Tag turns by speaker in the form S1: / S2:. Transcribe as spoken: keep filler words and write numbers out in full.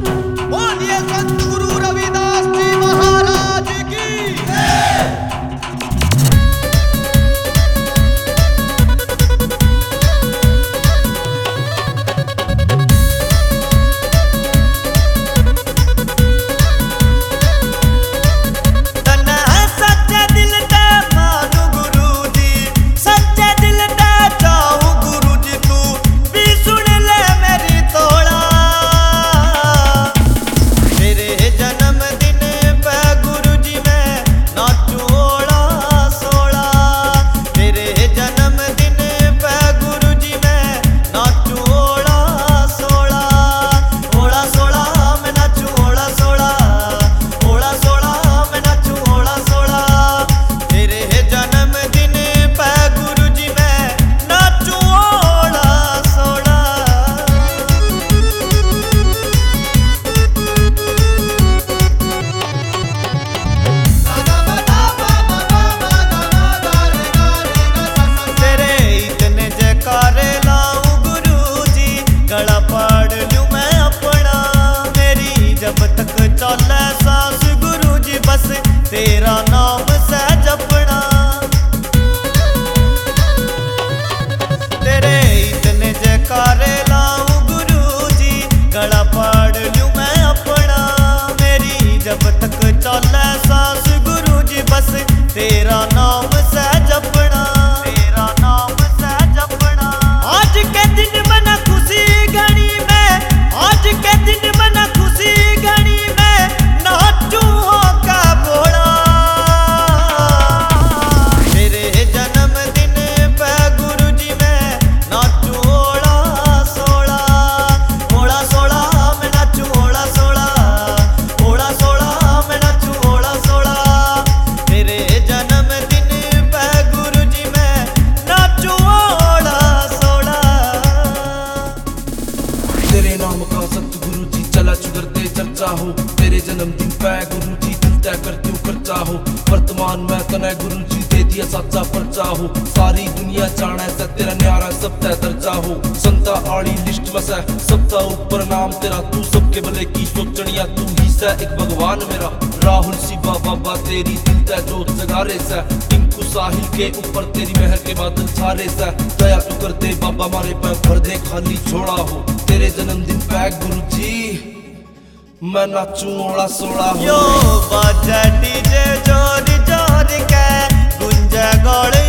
S1: बोलिए संत गुरु रविदास जी महाराज की। तेरा नाम से जपना, तेरे इतने जयकारे लाऊं गुरुजी, गला पाड़ लूं मैं अपना। मेरी जब तक चले सांस गुरुजी, बस तेरा नाम से जपना, तेरा नाम से जपना। आज के दिन मना खुशी घड़ी में, आज के दिन मना खुशी घड़ी में नाचूं होका बोला।
S2: तेरे नाम का सतगुरु जी चला चुगरते चर्चा हो, तेरे जन्मदिन पे गुरु जी दिल तय करते हो खर्चा हो। वर्तमान में तने गुरु जी दे दिया साचा पर्चा हो, सारी दुनिया जाने से तेरा न्यारा सब तय दर्जा हो। संता आड़ी लिस्ट में से सबका ऊपर नाम तेरा, तू सबके भले की सोचनिया तू ही से एक भगवान मेरा। राहुल शिवा बाबा तेरी दिल तय जोत जगारे से, टिंकू साहिल के ऊपर तेरी मेहर के बादल छारे से। दया तू करते बाबा मारे पे भर दे खाली छोड़ा हो, तेरे जन्मदिन पे गुरु जी मैं नाचूं ओला सोला हो।
S1: यो बाजा डीजे जोर जोर के गुंजा गौड़